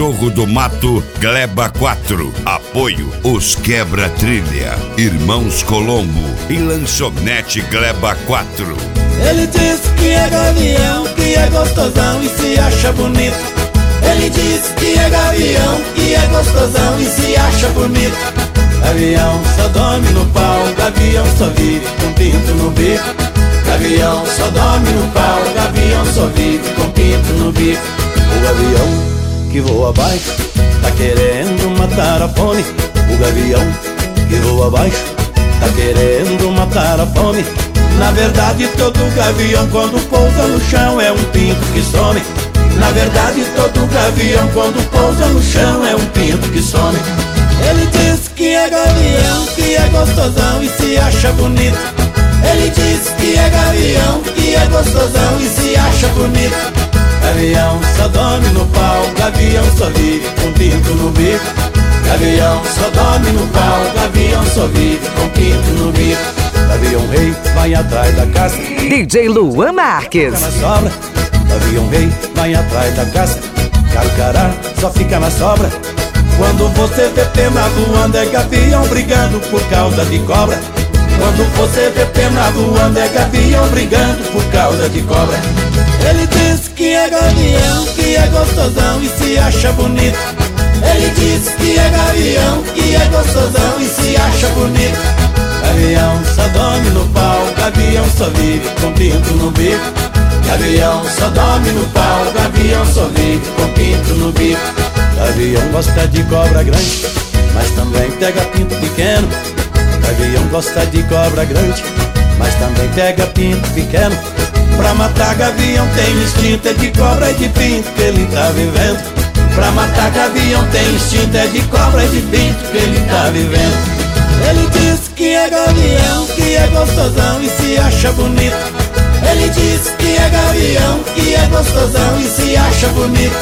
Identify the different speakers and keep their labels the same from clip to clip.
Speaker 1: Cachorro do Mato, Gleba 4. Apoio Os Quebra-Trilha, Irmãos Colombo e Lanchonete Gleba 4.
Speaker 2: Ele diz que é gavião, que é gostosão e se acha bonito. Ele diz que é gavião, que é gostosão e se acha bonito. Gavião só dorme no pau, gavião só vive com pinto no bico. Gavião só dorme no pau, gavião só vive com pinto no bico. O gavião que voa abaixo tá querendo matar a fome. O gavião que voa abaixo tá querendo matar a fome. Na verdade todo gavião quando pousa no chão é um pinto que some. Na verdade todo gavião quando pousa no chão é um pinto que some. Ele diz que é gavião, que é gostosão e se acha bonito. Ele diz que é gavião, que é gostosão e se acha bonito. Gavião só dorme no pau, gavião só vive com pinto no bico. Gavião só dorme no pau, gavião só vive com pinto no bico. Gavião rei vai atrás da caça.
Speaker 3: DJ Luan Marques.
Speaker 2: Fica na sobra. Gavião rei vai atrás da caça. Carcará só fica na sobra. Quando você vê pena voando é gavião brigando por causa de cobra. Quando você vê pena voando é gavião brigando por causa de cobra. Ele diz que é gavião, que é gostosão e se acha bonito. Ele diz que é gavião, que é gostosão e se acha bonito. Gavião só dorme no pau, gavião só vive com pinto no bico. Gavião só dorme no pau, gavião só vive com pinto no bico. Gavião gosta de cobra grande, mas também pega pinto pequeno. Gavião gosta de cobra grande, mas também pega pinto pequeno. Pra matar gavião tem instinto, é de cobra e de pinto que ele tá vivendo. Pra matar gavião tem instinto, é de cobra e de pinto que ele tá vivendo. Ele diz que é gavião, que é gostosão e se acha bonito. Ele diz que é gavião, que é gostosão e se acha bonito.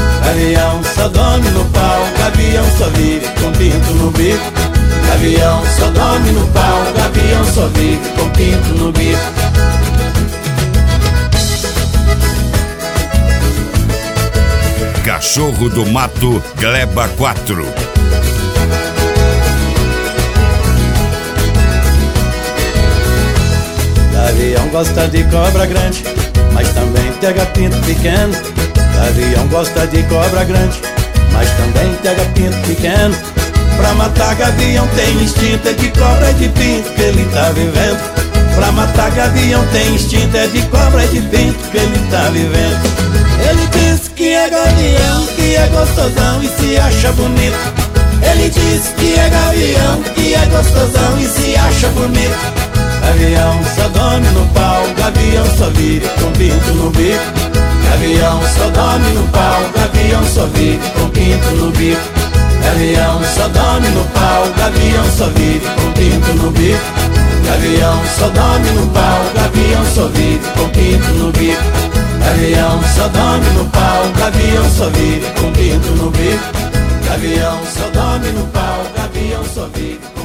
Speaker 2: Gavião só dorme no pau, gavião só vive com pinto no bico. Gavião só dorme no pau, gavião só vive com pinto no bico.
Speaker 1: Cachorro do Mato, Gleba 4.
Speaker 2: Gavião gosta de cobra grande, mas também pega pinto pequeno. Gavião gosta de cobra grande, mas também pega pinto pequeno. Pra matar gavião tem instinto, é de cobra e de pinto que ele tá vivendo. Pra matar gavião tem instinto, é de cobra e de pinto que ele tá vivendo. Ele diz que é gavião, que é gostosão e se acha bonito. Ele diz que é gavião, que é gostosão e se acha bonito. Gavião só dorme no pau, gavião só vive com pinto no bico. Gavião só dorme no pau, gavião só vive com pinto no bico. Gavião só dorme no pau, gavião só vive com pinto no bico. Gavião só dorme no pau, gavião só vive com pinto no bico. Gavião só dorme no pau, gavião só vive com pinto no bico. Gavião só dorme no pau, gavião só vive com